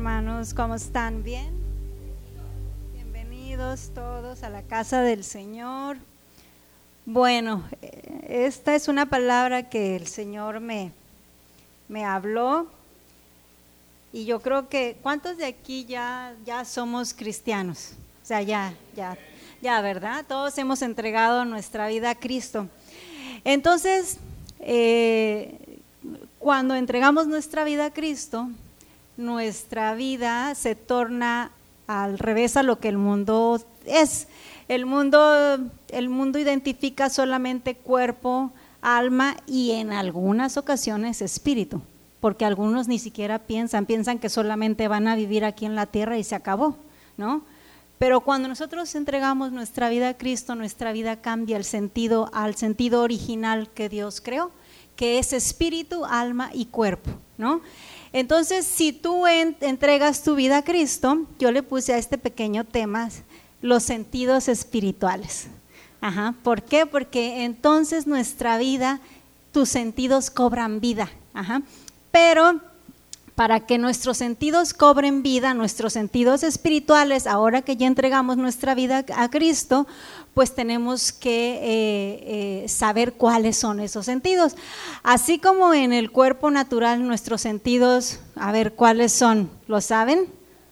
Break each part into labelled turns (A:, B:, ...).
A: hermanos, ¿cómo están? ¿Bien? Bienvenidos todos a la casa del Señor. Bueno, esta es una palabra que el Señor me habló y yo creo que, ¿cuántos de aquí ya somos cristianos? O sea, ya, ¿verdad? Todos hemos entregado nuestra vida a Cristo. Entonces, cuando entregamos nuestra vida a Cristo, nuestra vida se torna al revés a lo que el mundo es. El mundo identifica solamente cuerpo, alma y en algunas ocasiones espíritu, porque algunos ni siquiera piensan que solamente van a vivir aquí en la tierra y se acabó, ¿no? Pero cuando nosotros entregamos nuestra vida a Cristo, nuestra vida cambia al sentido original que Dios creó, que es espíritu, alma y cuerpo, ¿no? Entonces, si tú entregas tu vida a Cristo, yo le puse a este pequeño tema los sentidos espirituales. ¿Por qué? Porque entonces nuestra vida, tus sentidos cobran vida. Pero para que nuestros sentidos cobren vida, nuestros sentidos espirituales, ahora que ya entregamos nuestra vida a Cristo, pues tenemos que saber cuáles son esos sentidos. Así como en el cuerpo natural nuestros sentidos, a ver, ¿cuáles son? ¿Lo saben?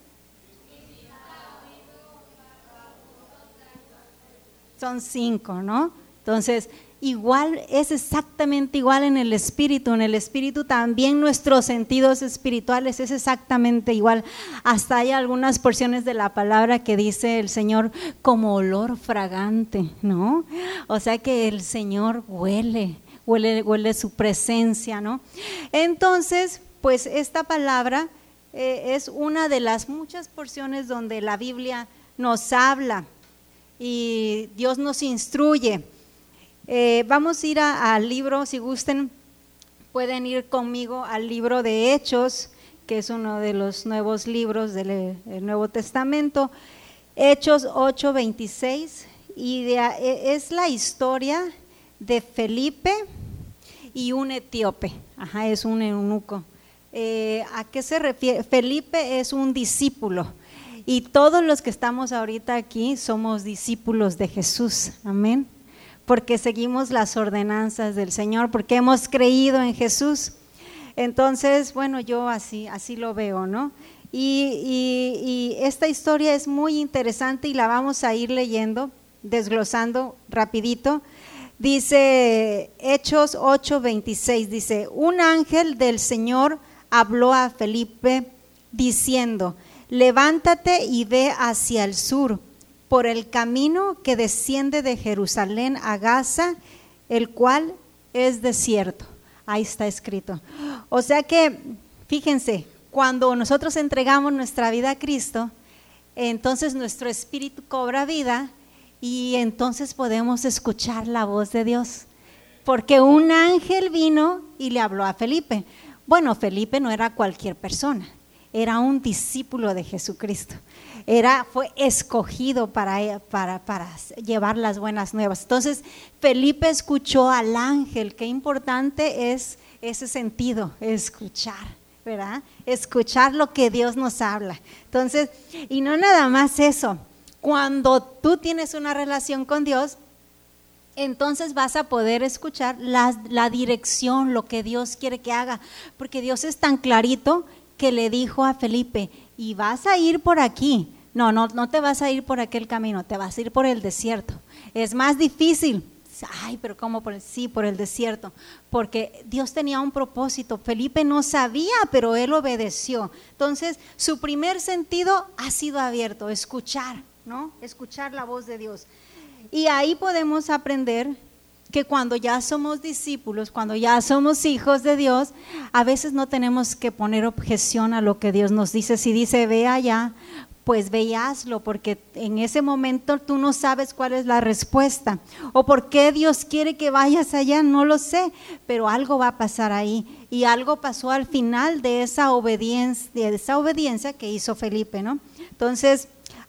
A: Son 5, ¿no? Entonces, igual, es exactamente igual en el espíritu. En el espíritu también nuestros sentidos espirituales es exactamente igual. Hasta hay algunas porciones de la palabra que dice el Señor como olor fragante, ¿no? O sea que el Señor huele su presencia, ¿no? Entonces, pues esta palabra es una de las muchas porciones donde la Biblia nos habla y Dios nos instruye. Vamos a ir al libro, si gusten, pueden ir conmigo al libro de Hechos, que es uno de los nuevos libros del Nuevo Testamento, Hechos 8:26, y es la historia de Felipe y un etíope, es un eunuco. ¿A qué se refiere? Felipe es un discípulo. Y todos los que estamos ahorita aquí somos discípulos de Jesús, amén, porque seguimos las ordenanzas del Señor, porque hemos creído en Jesús. Entonces, bueno, yo así lo veo, ¿no? Y esta historia es muy interesante y la vamos a ir leyendo, desglosando rapidito. Dice Hechos 8:26, dice: un ángel del Señor habló a Felipe diciendo: levántate y ve hacia el sur, por el camino que desciende de Jerusalén a Gaza, el cual es desierto. Ahí está escrito. O sea que, fíjense, cuando nosotros entregamos nuestra vida a Cristo, entonces nuestro espíritu cobra vida y entonces podemos escuchar la voz de Dios. Porque un ángel vino y le habló a Felipe. Bueno, Felipe no era cualquier persona. Era un discípulo de Jesucristo, fue escogido para llevar las buenas nuevas. Entonces Felipe escuchó al ángel. Qué importante es ese sentido, escuchar, ¿verdad? Escuchar lo que Dios nos habla. Entonces, y no nada más eso, cuando tú tienes una relación con Dios, entonces vas a poder escuchar la dirección, lo que Dios quiere que haga, porque Dios es tan clarito que le dijo a Felipe: y vas a ir por aquí, no te vas a ir por aquel camino, te vas a ir por el desierto, es más difícil. Ay, pero ¿cómo? Por el desierto, porque Dios tenía un propósito. Felipe no sabía, pero él obedeció. Entonces su primer sentido ha sido abierto, escuchar, ¿no? Escuchar la voz de Dios. Y ahí podemos aprender que cuando ya somos discípulos, cuando ya somos hijos de Dios, a veces no tenemos que poner objeción a lo que Dios nos dice. Si dice ve allá, pues ve y hazlo, porque en ese momento tú no sabes cuál es la respuesta, o por qué Dios quiere que vayas allá, no lo sé, pero algo va a pasar ahí, y algo pasó al final de esa obediencia que hizo Felipe, ¿no? Entonces,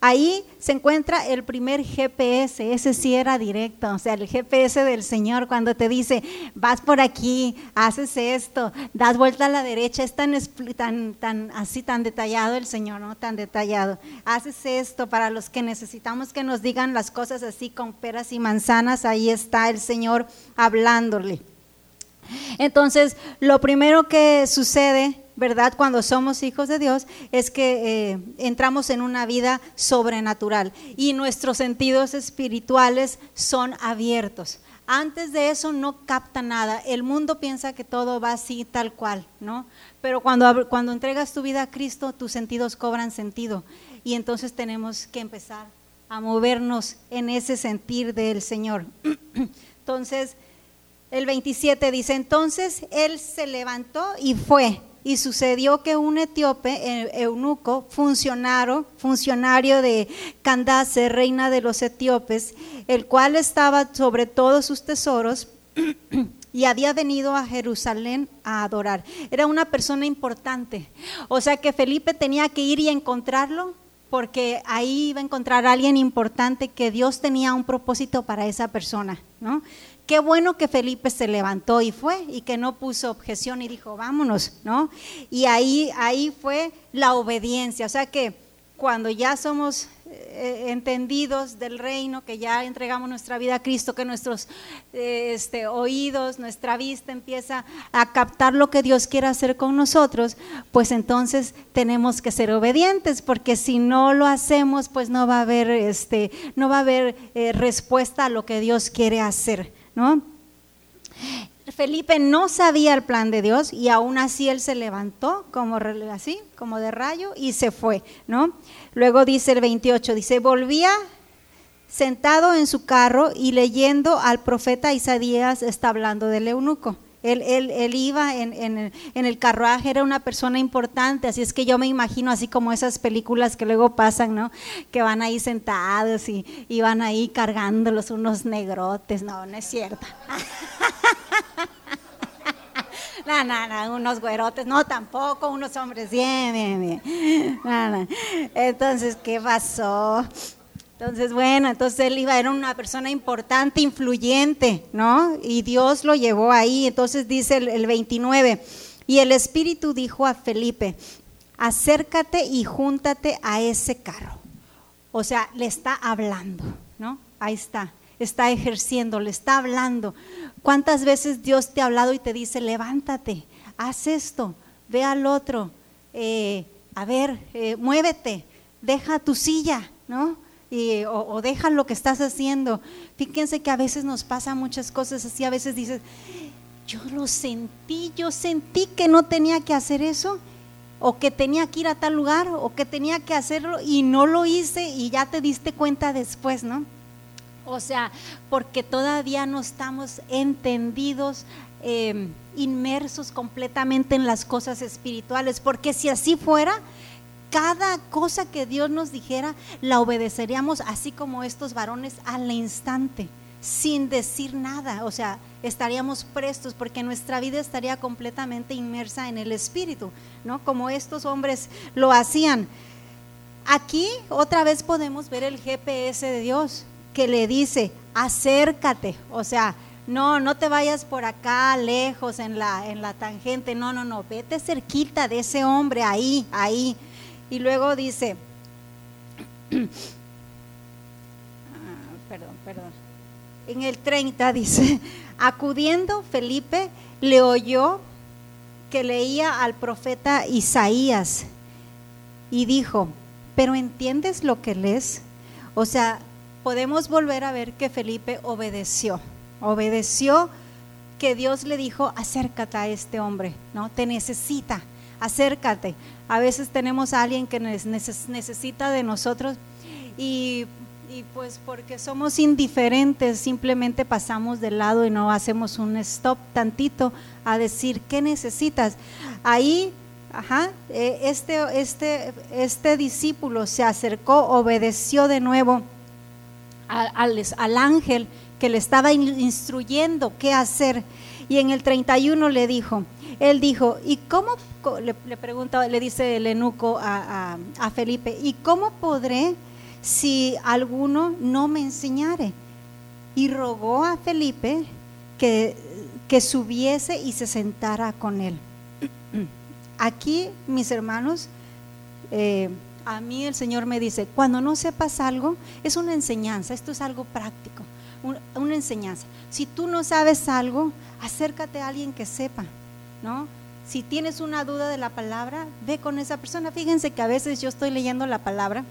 A: ahí se encuentra el primer GPS, ese sí era directo, o sea, el GPS del Señor cuando te dice, vas por aquí, haces esto, das vuelta a la derecha, es tan detallado el Señor, ¿no? Tan detallado, haces esto. Para los que necesitamos que nos digan las cosas así con peras y manzanas, ahí está el Señor hablándole. Entonces, lo primero que sucede, ¿verdad?, cuando somos hijos de Dios, es que entramos en una vida sobrenatural y nuestros sentidos espirituales son abiertos. Antes de eso no capta nada. El mundo piensa que todo va así, tal cual, ¿no? Pero cuando entregas tu vida a Cristo, tus sentidos cobran sentido y entonces tenemos que empezar a movernos en ese sentir del Señor. Entonces, el 27 dice, entonces él se levantó y fue, y sucedió que un etíope, eunuco, funcionario de Candace, reina de los etíopes, el cual estaba sobre todos sus tesoros y había venido a Jerusalén a adorar. Era una persona importante, o sea que Felipe tenía que ir y encontrarlo, porque ahí iba a encontrar a alguien importante, que Dios tenía un propósito para esa persona, ¿no? Qué bueno que Felipe se levantó y fue, y que no puso objeción y dijo, vámonos, ¿no? Y ahí fue la obediencia. O sea que cuando ya somos entendidos del reino, que ya entregamos nuestra vida a Cristo, que nuestros oídos, nuestra vista empieza a captar lo que Dios quiere hacer con nosotros, pues entonces tenemos que ser obedientes, porque si no lo hacemos, pues no va a haber respuesta a lo que Dios quiere hacer, ¿no? Felipe no sabía el plan de Dios y aún así él se levantó como de rayo y se fue, ¿no? Luego dice el 28, dice, volvía sentado en su carro y leyendo al profeta Isaías, está hablando del eunuco. Él iba en el carruaje, era una persona importante, así es que yo me imagino así como esas películas que luego pasan, ¿no? Que van ahí sentados y van ahí cargándolos unos negrotes. No es cierto. No, unos güerotes, no, tampoco, unos hombres, bien. No. Entonces, ¿qué pasó? Entonces, entonces él era una persona importante, influyente, ¿no? Y Dios lo llevó ahí. Entonces dice el 29, y el Espíritu dijo a Felipe, acércate y júntate a ese carro. O sea, le está hablando, ¿no? Ahí está ejerciendo, le está hablando. ¿Cuántas veces Dios te ha hablado y te dice, levántate, haz esto, ve al otro, muévete, deja tu silla, ¿no? O deja lo que estás haciendo. Fíjense que a veces nos pasa muchas cosas así, a veces dices, yo sentí que no tenía que hacer eso, o que tenía que ir a tal lugar, o que tenía que hacerlo y no lo hice y ya te diste cuenta después, ¿no? O sea, porque todavía no estamos entendidos, inmersos completamente en las cosas espirituales, porque si así fuera, cada cosa que Dios nos dijera, la obedeceríamos así como estos varones al instante, sin decir nada. O sea, estaríamos prestos porque nuestra vida estaría completamente inmersa en el Espíritu, ¿no? Como estos hombres lo hacían. Aquí otra vez podemos ver el GPS de Dios, que le dice, acércate, o sea, no te vayas por acá lejos en la tangente, no, vete cerquita de ese hombre, ahí. Y luego dice, perdón, en el 30 dice, acudiendo Felipe le oyó que leía al profeta Isaías y dijo, ¿pero entiendes lo que lees? O sea, podemos volver a ver que Felipe obedeció que Dios le dijo, acércate a este hombre, ¿no? Te necesita, acércate. A veces tenemos a alguien que necesita de nosotros y pues porque somos indiferentes, simplemente pasamos de lado y no hacemos un stop tantito a decir, ¿qué necesitas? Ahí, este discípulo se acercó, obedeció de nuevo al ángel que le estaba instruyendo qué hacer, y en el 31 él dijo, ¿y cómo? Le pregunta, le dice el eunuco a Felipe, ¿y cómo podré si alguno no me enseñare. Y rogó a Felipe que subiese y se sentara con él. Aquí, mis hermanos, a mí el Señor me dice, cuando no sepas algo, es una enseñanza, esto es algo práctico, una enseñanza. Si tú no sabes algo, acércate a alguien que sepa, ¿no? Si tienes una duda de la palabra, ve con esa persona. Fíjense que a veces yo estoy leyendo la palabra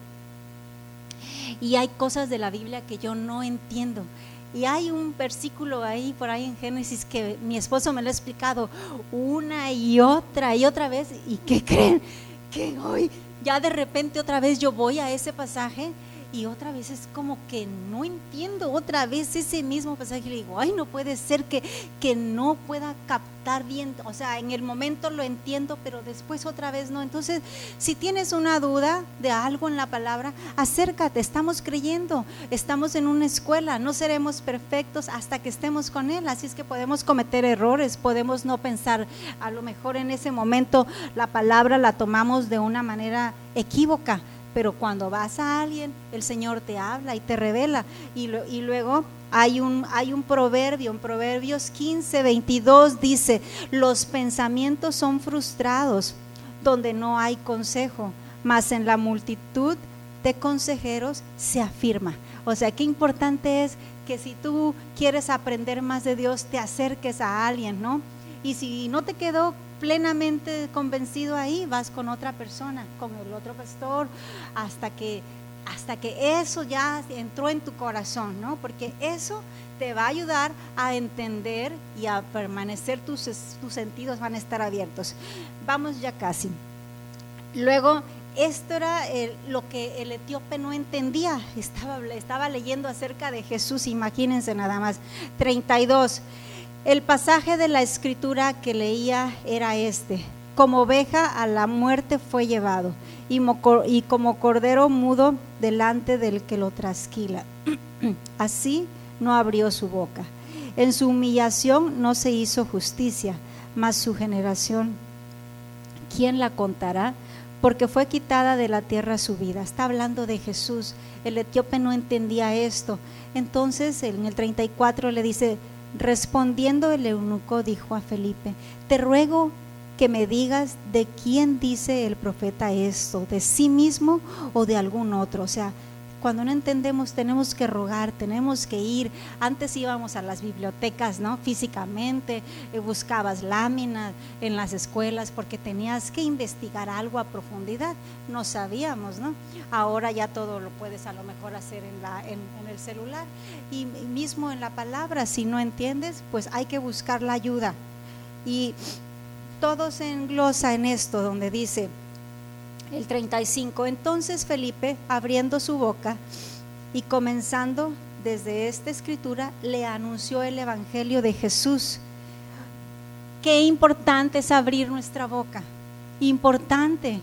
A: y hay cosas de la Biblia que yo no entiendo. Y hay un versículo ahí, por ahí en Génesis, que mi esposo me lo ha explicado una y otra vez. ¿Y qué creen? Que hoy ya de repente otra vez yo voy a ese pasaje y otra vez es como que no entiendo otra vez ese mismo pasaje. Le digo, ay, no puede ser que no pueda captar bien. O sea, en el momento lo entiendo, pero después otra vez no. Entonces, si tienes una duda de algo en la palabra, acércate. Estamos creyendo, estamos en una escuela, no seremos perfectos hasta que estemos con Él. Así es que podemos cometer errores, podemos no pensar. A lo mejor en ese momento la palabra la tomamos de una manera equívoca, pero cuando vas a alguien, el Señor te habla y te revela. Y luego hay un proverbio, en Proverbios 15:22 dice, los pensamientos son frustrados donde no hay consejo, mas en la multitud de consejeros se afirma. O sea, qué importante es que si tú quieres aprender más de Dios, te acerques a alguien, ¿no? Y si no te quedó plenamente convencido ahí, vas con otra persona, con el otro pastor, hasta que eso ya entró en tu corazón, ¿no? Porque eso te va a ayudar a entender y a permanecer, tus sentidos van a estar abiertos. Vamos ya casi. Luego, esto era lo que el etíope no entendía. Estaba leyendo acerca de Jesús, imagínense nada más. 32. El pasaje de la escritura que leía era este: como oveja a la muerte fue llevado, y como cordero mudo delante del que lo trasquila. Así no abrió su boca. En su humillación no se hizo justicia, mas su generación, ¿quién la contará? Porque fue quitada de la tierra su vida. Está hablando de Jesús. El etíope no entendía esto. Entonces en el 34 le dice, respondiendo el eunuco dijo a Felipe, te ruego que me digas de quién dice el profeta esto, de sí mismo o de algún otro. O sea, cuando no entendemos tenemos que rogar, tenemos que ir. Antes íbamos a las bibliotecas, ¿no? Físicamente, buscabas láminas en las escuelas porque tenías que investigar algo a profundidad. No sabíamos, ¿no? Ahora ya todo lo puedes a lo mejor hacer en el celular. Y mismo en la palabra, si no entiendes, pues hay que buscar la ayuda. Y todo se englosa en esto, donde dice el 35, entonces Felipe, abriendo su boca y comenzando desde esta escritura, le anunció el evangelio de Jesús. Qué importante es abrir nuestra boca. Importante,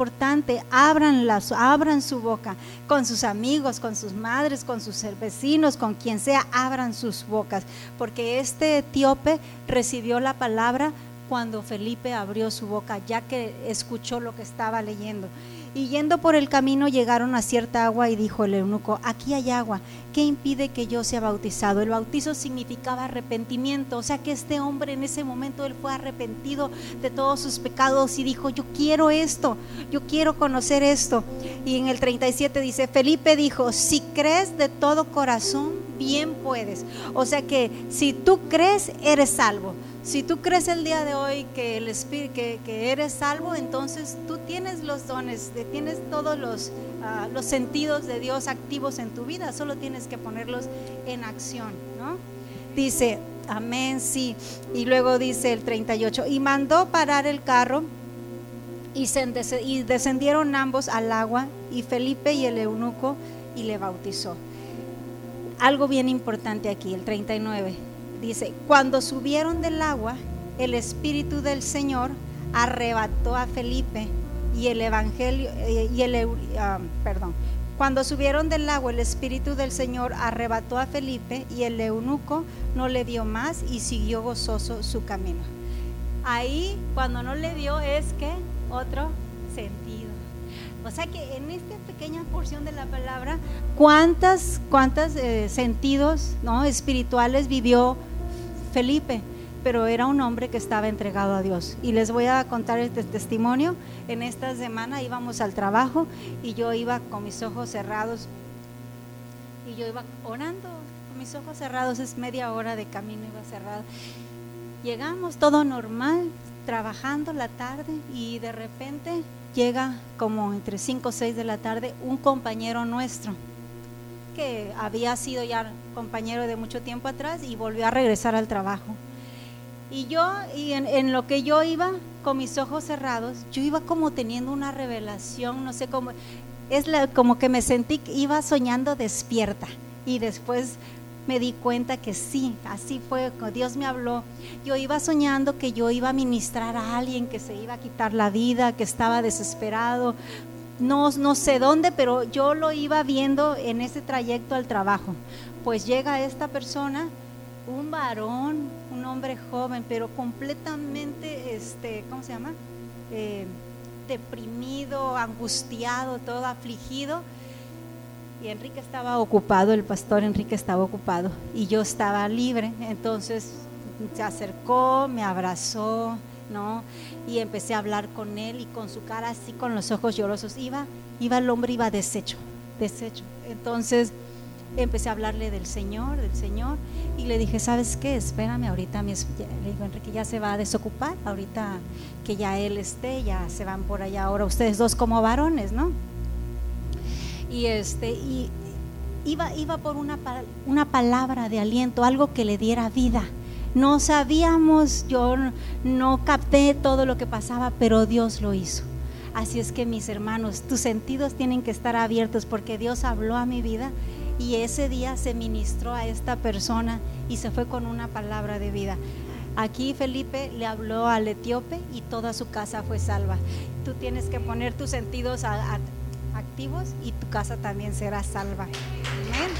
A: abran su boca, con sus amigos, con sus madres, con sus vecinos, con quien sea, abran sus bocas, porque este etíope recibió la palabra cuando Felipe abrió su boca, ya que escuchó lo que estaba leyendo. Y yendo por el camino llegaron a cierta agua y dijo el eunuco, aquí hay agua, ¿qué impide que yo sea bautizado? El bautizo significaba arrepentimiento, o sea que este hombre en ese momento él fue arrepentido de todos sus pecados y dijo, yo quiero esto, yo quiero conocer esto. Y en el 37 dice, Felipe dijo, si crees de todo corazón, bien puedes. O sea que si tú crees, eres salvo. Si tú crees el día de hoy que el Espíritu, que eres salvo, entonces tú tienes los dones, tienes todos los sentidos de Dios activos en tu vida, solo tienes que ponerlos en acción, ¿no? Dice, amén, sí. Y luego dice el 38, y mandó parar el carro y descendieron ambos al agua, y Felipe y el eunuco, y le bautizó. Algo bien importante aquí, el 39. Dice, cuando subieron del agua, el Espíritu del Señor arrebató a Felipe cuando subieron del agua, el Espíritu del Señor arrebató a Felipe y el eunuco no le dio más y siguió gozoso su camino. Ahí, cuando no le dio, es que otro sentido. O sea que en esta pequeña porción de la palabra, ¿cuántas sentidos, ¿no?, espirituales vivió Felipe? Pero era un hombre que estaba entregado a Dios. Y les voy a contar este testimonio. En esta semana íbamos al trabajo y yo iba con mis ojos cerrados y yo iba orando con mis ojos cerrados. Es media hora de camino, iba cerrado. Llegamos, todo normal, trabajando la tarde, y de repente llega como entre 5 o 6 de la tarde un compañero nuestro que había sido ya compañero de mucho tiempo atrás y volvió a regresar al trabajo. Y en lo que yo iba con mis ojos cerrados, yo iba como teniendo una revelación, no sé cómo, como que me sentí que iba soñando despierta, y después me di cuenta que sí, así fue, Dios me habló. Yo iba soñando que yo iba a ministrar a alguien que se iba a quitar la vida, que estaba desesperado, no sé dónde, pero yo lo iba viendo en ese trayecto al trabajo. Pues llega esta persona, un varón, un hombre joven, pero completamente, ¿cómo se llama? Deprimido, angustiado, todo afligido. Y Enrique estaba ocupado, el pastor Enrique estaba ocupado, y yo estaba libre. Entonces se acercó, me abrazó, ¿no? Y empecé a hablar con él, y con su cara así, con los ojos llorosos, iba el hombre, iba deshecho. Entonces empecé a hablarle del Señor, y le dije, ¿sabes qué? Espérame, ahorita le digo, Enrique ya se va a desocupar, ahorita que ya él esté, ya se van por allá ahora ustedes dos como varones, ¿no? Y iba por una palabra de aliento, algo que le diera vida. No sabíamos, yo no capté todo lo que pasaba, pero Dios lo hizo. Así es que, mis hermanos, tus sentidos tienen que estar abiertos, porque Dios habló a mi vida, y ese día se ministró a esta persona y se fue con una palabra de vida. Aquí Felipe le habló al etíope y toda su casa fue salva. Tú tienes que poner tus sentidos activos y tu casa también será salva. Amén.